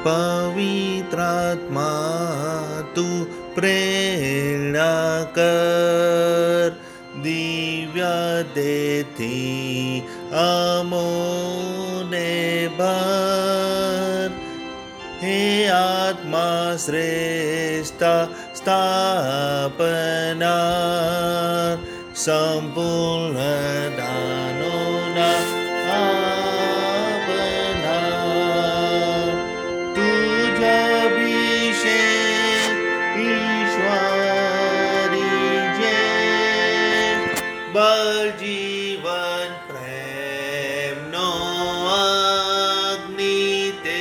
પવિત્રાત્મા તું પ્રેરણા કર, દિવ્ય તેથી અમોને ભર. હે આત્મા શ્રેષ્ઠ સ્થાપનાર, સંપૂર્ણ દાનોના આપનાર. તુજ અભિષેક ઈશ્વરી જે, બળજીવન પ્રેમનો અગ્નિ તે.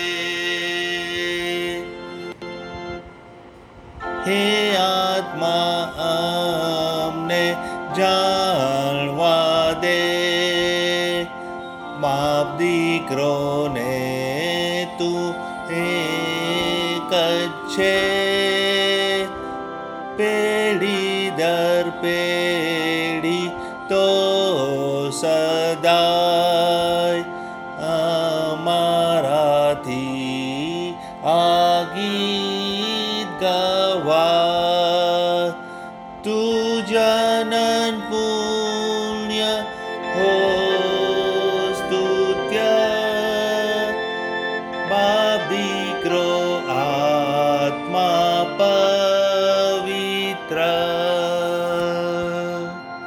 હે આત્મા અમને જાણવા દે, બાપ દીકરોને તું એક જ છે. પેઢી દર પેઢી તો સદાય અમારાથી આ ગીત ગવાય.